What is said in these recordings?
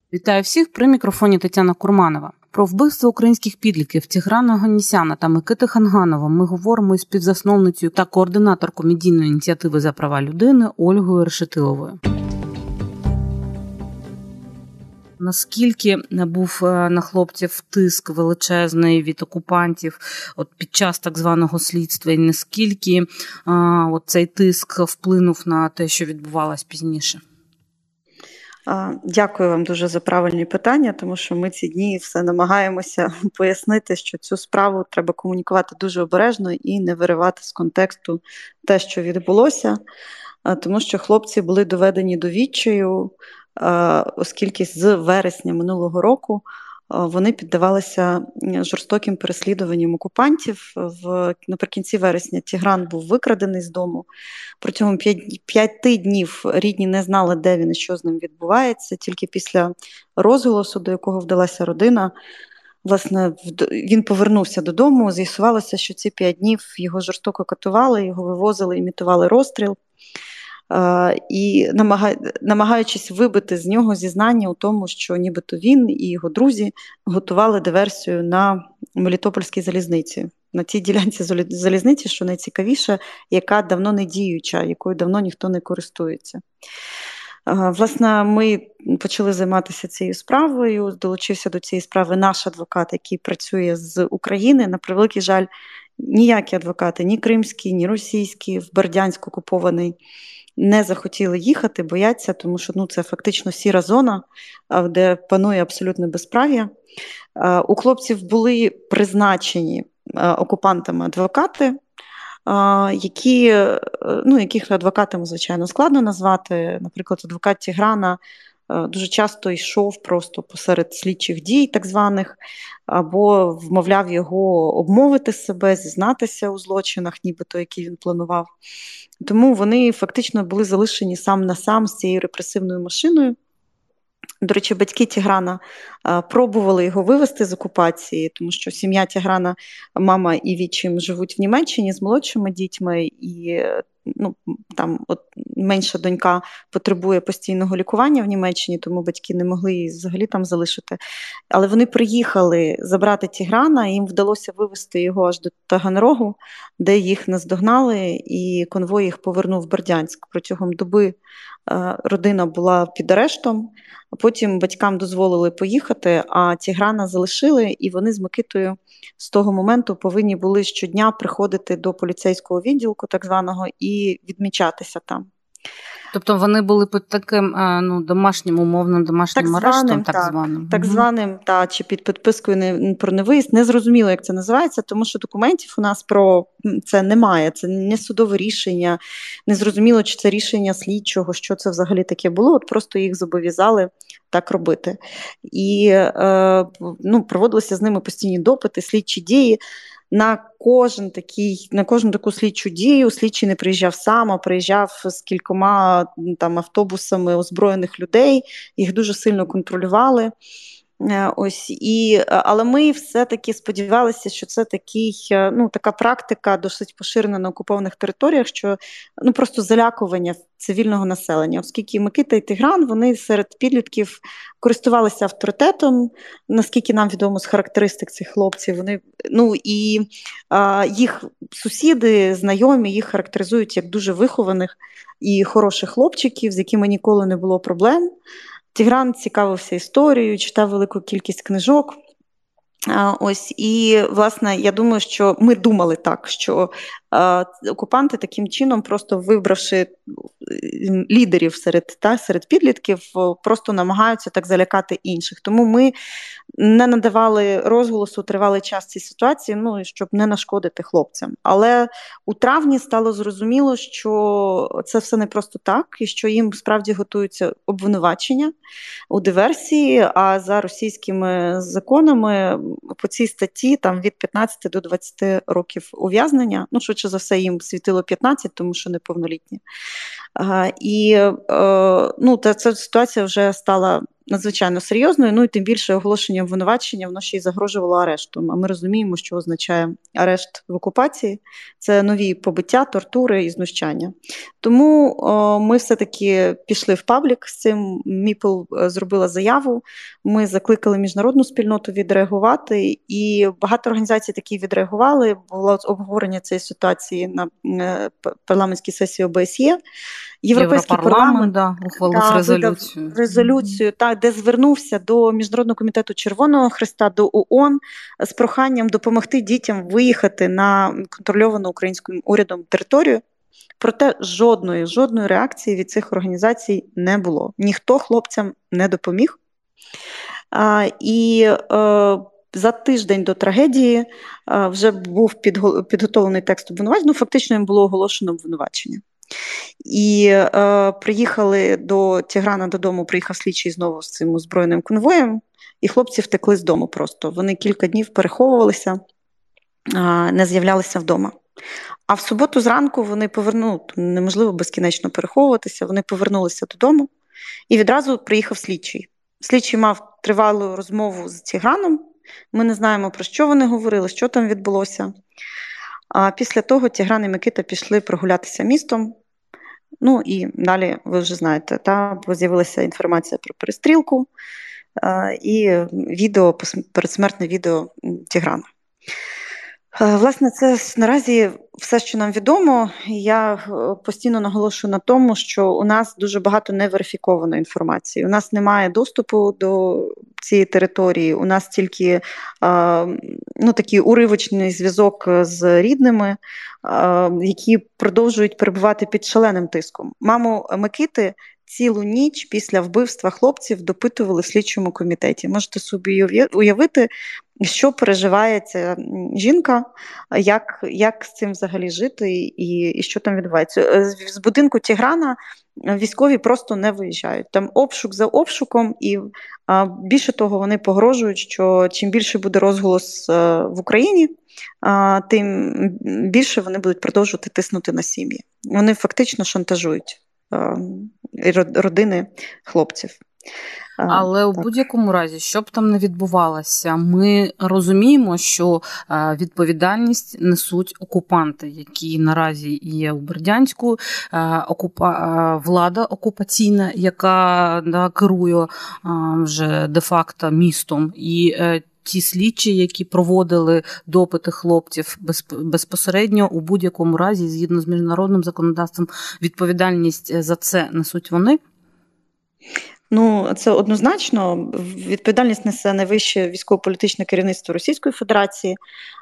Вітаю всіх, при мікрофоні Тетяна Курманова. Про вбивство українських підлітків Тіграна Оганнісяна та Микити Ханганова ми говоримо із співзасновницею та координаторкою медійної ініціативи за права людини Ольгою Решетиловою. Наскільки був на хлопців тиск величезний від окупантів під час так званого слідства, і наскільки цей тиск вплинув на те, що відбувалось пізніше? Дякую вам дуже за правильні питання, тому що ми ці дні все намагаємося пояснити, що цю справу треба комунікувати дуже обережно і не виривати з контексту те, що відбулося, тому що хлопці були доведені до відчаю, оскільки з вересня минулого року вони піддавалися жорстоким переслідуванням окупантів. Наприкінці вересня Тігран був викрадений з дому. Протягом 5 днів рідні не знали, де він і що з ним відбувається. Тільки після розголосу, до якого вдалася родина, власне, він повернувся додому. З'ясувалося, що ці 5 днів його жорстоко катували, його вивозили, імітували розстріл. І намагаючись вибити з нього зізнання у тому, що нібито він і його друзі готували диверсію на Мелітопольській залізниці. На тій ділянці залізниці, що найцікавіше, яка давно не діюча, якою давно ніхто не користується. Власне, ми почали займатися цією справою, долучився до цієї справи наш адвокат, який працює з України. На превеликий жаль, ніякі адвокати, ні кримські, ні російські, в Бердянськ окупований, не захотіли їхати, бояться, тому що це фактично сіра зона, де панує абсолютне безправ'я. У хлопців були призначені окупантами адвокати, яких адвокатами, звичайно, складно назвати. Наприклад, адвокат Тіграна дуже часто йшов просто посеред слідчих дій, так званих, або вмовляв його обмовити себе, зізнатися у злочинах, нібито, які він планував. Тому вони фактично були залишені сам на сам з цією репресивною машиною. До речі, батьки Тіграна пробували його вивезти з окупації, тому що сім'я Тіграна, мама і відчим живуть в Німеччині з молодшими дітьми, і там менша донька потребує постійного лікування в Німеччині, тому батьки не могли її взагалі там залишити. Але вони приїхали забрати Тіграна, і їм вдалося вивезти його аж до Таганрогу, де їх наздогнали, і конвой їх повернув в Бердянськ. Протягом доби родина була під арештом, а потім батькам дозволили поїхати, а Тіграна залишили, і вони з Микитою з того моменту повинні були щодня приходити до поліцейського відділку, так званого, і відмічатися там. Тобто вони були під таким домашнім, умовним домашнім арештом, так званим, чи під підпискою про невиїзд. Не зрозуміло, як це називається, тому що документів у нас про це немає. Це не судове рішення, не зрозуміло, чи це рішення слідчого, що це взагалі таке було, просто їх зобов'язали так робити. І проводилися з ними постійні допити, слідчі дії. На кожну таку слідчу дію слідчий не приїжджав сам, а приїжджав з кількома автобусами озброєних людей, їх дуже сильно контролювали. Але ми все-таки сподівалися, що це така практика досить поширена на окупованих територіях, що просто залякування цивільного населення, оскільки Микита і Тігран, вони серед підлітків користувалися авторитетом, наскільки нам відомо з характеристик цих хлопців. Вони, їх сусіди, знайомі, їх характеризують як дуже вихованих і хороших хлопчиків, з якими ніколи не було проблем. Тігран цікавився історією, читав велику кількість книжок. І, власне, я думаю, що ми думали так, що окупанти таким чином, просто вибравши лідерів серед підлітків, просто намагаються так залякати інших. Тому ми не надавали розголосу тривалий час цій ситуації, щоб не нашкодити хлопцям. Але у травні стало зрозуміло, що це все не просто так, і що їм справді готуються обвинувачення у диверсії, а за російськими законами по цій статті там від 15 до 20 років ув'язнення. Швидше за все, їм світило 15, тому що неповнолітні. Ця ситуація вже стала надзвичайно серйозною, ну і тим більше оголошення обвинувачення, воно ще й загрожувало арештом. А ми розуміємо, що означає арешт в окупації. Це нові побиття, тортури і знущання. Тому ми все-таки пішли в паблік з цим. Міпл зробила заяву, ми закликали міжнародну спільноту відреагувати, і багато організацій такі відреагували. Було обговорення цієї ситуації на парламентській сесії ОБСЄ. Європейський парламент ухвалив резолюцію, де звернувся до Міжнародного комітету Червоного Хреста, до ООН з проханням допомогти дітям виїхати на контрольовану українським урядом територію. Проте жодної реакції від цих організацій не було. Ніхто хлопцям не допоміг. За тиждень до трагедії вже був підготовлений текст обвинувачення, фактично їм було оголошено обвинувачення. І приїхали до Тіграна додому, приїхав слідчий знову з цим озброєним конвоєм, і хлопці втекли з дому просто. Вони кілька днів переховувалися, не з'являлися вдома. А в суботу зранку вони неможливо безкінечно переховуватися, вони повернулися додому, і відразу приїхав слідчий. Слідчий мав тривалу розмову з Тіграном, ми не знаємо, про що вони говорили, що там відбулося. А після того Тігран і Микита пішли прогулятися містом. Ну і далі, ви вже знаєте, з'явилася інформація про перестрілку і передсмертне відео Тіграна. Власне, це наразі все, що нам відомо. Я постійно наголошую на тому, що у нас дуже багато неверифікованої інформації. У нас немає доступу до цієї території, у нас тільки такий уривочний зв'язок з рідними, які продовжують перебувати під шаленим тиском. Маму Микити цілу ніч після вбивства хлопців допитували в слідчому комітеті. Можете собі уявити, що переживає ця жінка, як з цим взагалі жити і що там відбувається. З будинку Тіграна військові просто не виїжджають. Там обшук за обшуком, і більше того, вони погрожують, що чим більше буде розголос в Україні, тим більше вони будуть продовжувати тиснути на сім'ї. Вони фактично шантажують родини хлопців. Але у будь-якому разі, що б там не відбувалося, ми розуміємо, що відповідальність несуть окупанти, які наразі є у Бердянську, влада окупаційна, яка керує вже де-факто містом, і ті слідчі, які проводили допити хлопців безпосередньо, у будь-якому разі, згідно з міжнародним законодавством, відповідальність за це несуть вони? Це однозначно. Відповідальність несе найвище військово-політичне керівництво Російської Федерації,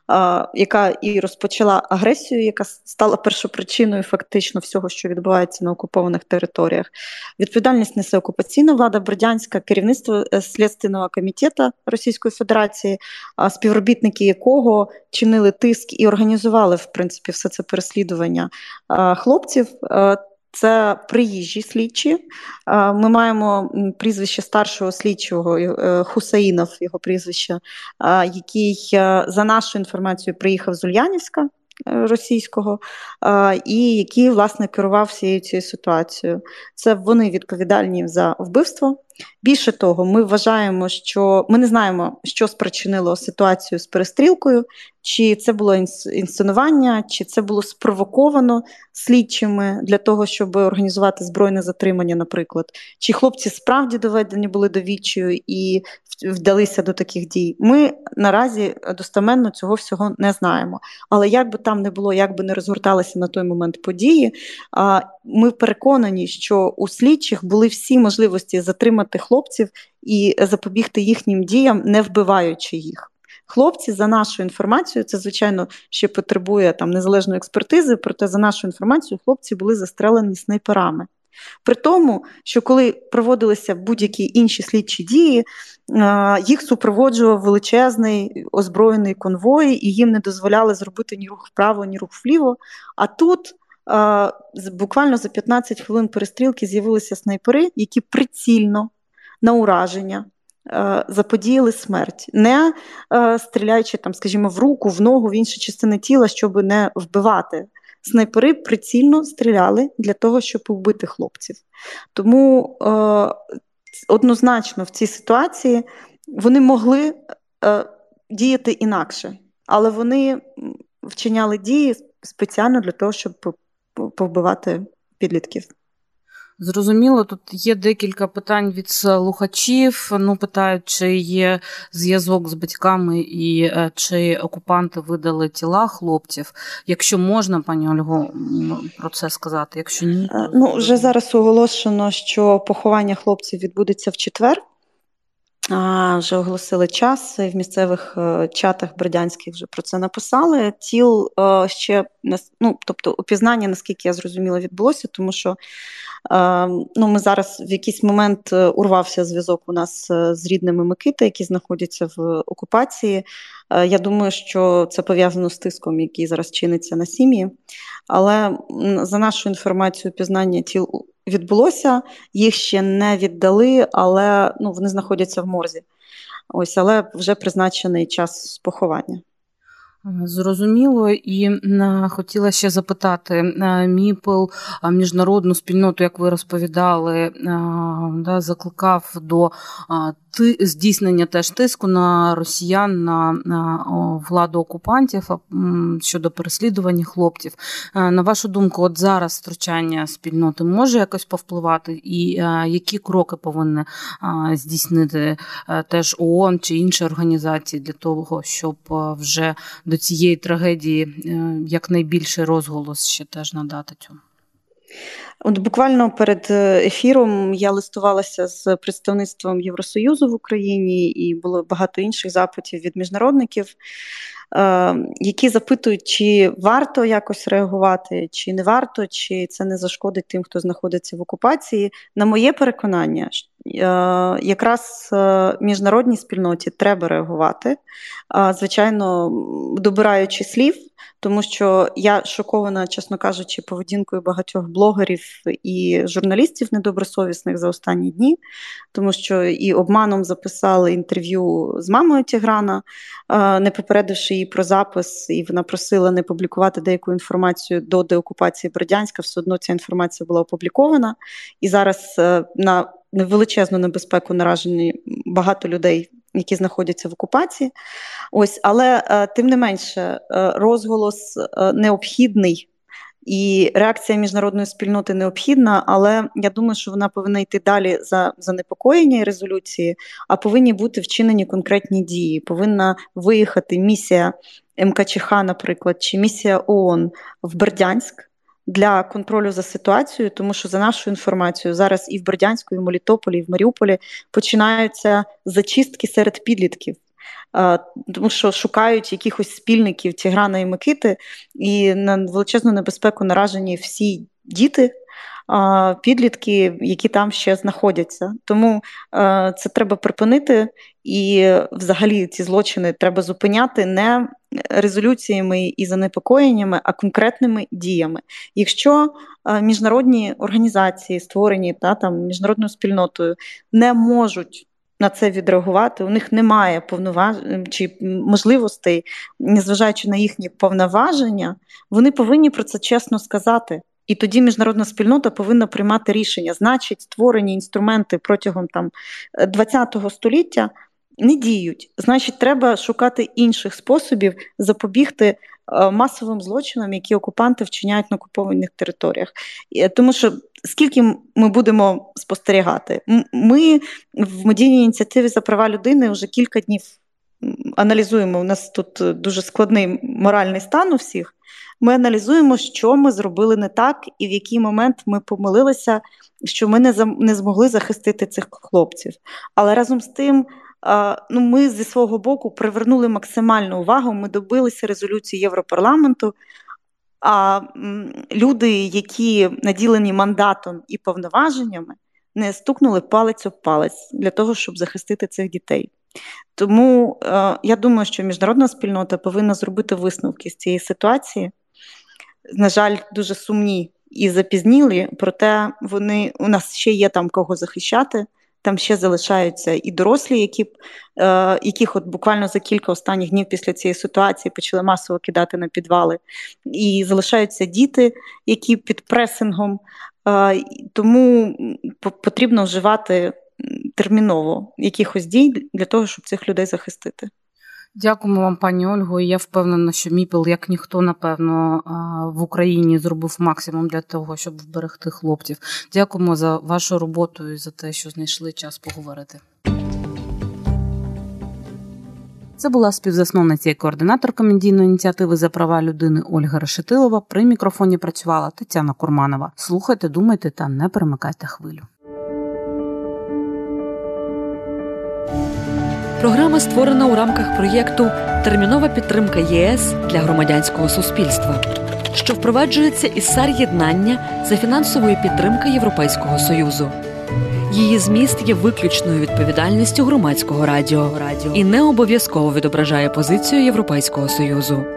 яка і розпочала агресію, яка стала першопричиною фактично всього, що відбувається на окупованих територіях. Відповідальність несе окупаційна влада Бердянська, керівництво Слідственного комітету Російської Федерації, співробітники якого чинили тиск і організували, в принципі, все це переслідування хлопців. Це приїжджі слідчі. Ми маємо прізвище старшого слідчого Хусаїнов, його прізвище, який, за нашу інформацію, приїхав з Ульянівська російського, і який, власне, керував всією цією ситуацією. Це вони відповідальні за вбивство. Більше того, ми вважаємо, що ми не знаємо, що спричинило ситуацію з перестрілкою, чи це було інсценування, чи це було спровоковано слідчими для того, щоб організувати збройне затримання, наприклад. Чи хлопці справді доведені були до відчаю і вдалися до таких дій. Ми наразі достеменно цього всього не знаємо. Але як би там не було, як би не розгорталися на той момент події, ми переконані, що у слідчих були всі можливості затримати хлопців і запобігти їхнім діям, не вбиваючи їх. Хлопці, за нашу інформацію, це, звичайно, ще потребує незалежної експертизи, проте, за нашу інформацію, хлопці були застрелені снайперами. При тому, що коли проводилися будь-які інші слідчі дії, їх супроводжував величезний озброєний конвой, і їм не дозволяли зробити ні рух вправо, ні рух вліво. А тут буквально за 15 хвилин перестрілки з'явилися снайпери, які прицільно, на ураження, заподіяли смерть, не стріляючи, скажімо, в руку, в ногу, в інші частини тіла, щоб не вбивати. Снайпери прицільно стріляли для того, щоб вбити хлопців. Тому однозначно в цій ситуації вони могли діяти інакше, але вони вчиняли дії спеціально для того, щоб повбивати підлітків. Зрозуміло, тут є декілька питань від слухачів. Питають, чи є зв'язок з батьками і чи окупанти видали тіла хлопців. Якщо можна, пані Ольго, про це сказати, якщо ні. Вже зараз оголошено, що поховання хлопців відбудеться в четвер. Вже оголосили час, в місцевих чатах бердянських вже про це написали. Тіл ще, тобто опізнання, наскільки я зрозуміла, відбулося, тому що ми зараз в якийсь момент урвався зв'язок у нас з рідними Микити, які знаходяться в окупації. Я думаю, що це пов'язано з тиском, який зараз чиниться на сім'ї. Але за нашу інформацію, опізнання тіл відбулося, їх ще не віддали, але вони знаходяться в морзі. Але вже призначений час поховання. Зрозуміло. І хотіла ще запитати, МІПЛ, міжнародну спільноту, як ви розповідали, закликав до здійснення теж тиску на росіян, на владу окупантів щодо переслідування хлопців. На вашу думку, от зараз втручання спільноти може якось повпливати? І які кроки повинні здійснити теж ООН чи інші організації для того, щоб вже до цієї трагедії якнайбільший розголос ще теж надати цьому? От буквально перед ефіром я листувалася з представництвом Євросоюзу в Україні, і було багато інших запитів від міжнародників, які запитують, чи варто якось реагувати, чи не варто, чи це не зашкодить тим, хто знаходиться в окупації. На моє переконання, якраз міжнародній спільноті треба реагувати, звичайно, добираючи слів, тому що я шокована, чесно кажучи, поведінкою багатьох блогерів і журналістів недобросовісних за останні дні, тому що і обманом записали інтерв'ю з мамою Тіграна, не попередивши її про запис, і вона просила не публікувати деяку інформацію до деокупації Бердянська, все одно ця інформація була опублікована, і зараз на величезну небезпеку наражені багато людей, які знаходяться в окупації. Але тим не менше, розголос необхідний і реакція міжнародної спільноти необхідна, але я думаю, що вона повинна йти далі за занепокоєння і резолюції, а повинні бути вчинені конкретні дії. Повинна виїхати місія МКЧХ, наприклад, чи місія ООН в Бердянськ для контролю за ситуацією, тому що, за нашою інформацією, зараз і в Бердянську, і в Мелітополі, і в Маріуполі починаються зачистки серед підлітків, тому що шукають якихось спільників Тіграна і Микити, і на величезну небезпеку наражені всі діти, підлітки, які там ще знаходяться. Тому це треба припинити, і взагалі ці злочини треба зупиняти не резолюціями і занепокоєннями, а конкретними діями. Якщо міжнародні організації, створені міжнародною спільнотою, не можуть на це відреагувати, у них немає повноважень чи можливостей, незважаючи на їхні повноваження, вони повинні про це чесно сказати. І тоді міжнародна спільнота повинна приймати рішення. Значить, створені інструменти протягом ХХ століття не діють. Значить, треба шукати інших способів запобігти масовим злочинам, які окупанти вчиняють на окупованих територіях. Тому що скільки ми будемо спостерігати? Ми в медійній ініціативі за права людини вже кілька днів аналізуємо. У нас тут дуже складний моральний стан у всіх. Ми аналізуємо, що ми зробили не так і в який момент ми помилилися, що ми не змогли захистити цих хлопців. Але разом з тим, ми зі свого боку привернули максимальну увагу, ми добилися резолюції Європарламенту, а люди, які наділені мандатом і повноваженнями, не стукнули палець об палець для того, щоб захистити цих дітей. Тому я думаю, що міжнародна спільнота повинна зробити висновки з цієї ситуації. На жаль, дуже сумні і запізнілі, проте у нас ще є там кого захищати, там ще залишаються і дорослі, яких от буквально за кілька останніх днів після цієї ситуації почали масово кидати на підвали. І залишаються діти, які під пресингом, тому потрібно вживати терміново якихось дій для того, щоб цих людей захистити. Дякуємо вам, пані Ольго. Я впевнена, що МІПЛ, як ніхто, напевно, в Україні зробив максимум для того, щоб вберегти хлопців. Дякуємо за вашу роботу і за те, що знайшли час поговорити. Це була співзасновниця і координаторка медійної ініціативи «За права людини» Ольга Решетилова. При мікрофоні працювала Тетяна Курманова. Слухайте, думайте та не перемикайте хвилю. Програма створена у рамках проєкту «Термінова підтримка ЄС для громадянського суспільства», що впроваджується із САР-єднання за фінансової підтримки Європейського Союзу. Її зміст є виключною відповідальністю громадського радіо і не обов'язково відображає позицію Європейського Союзу.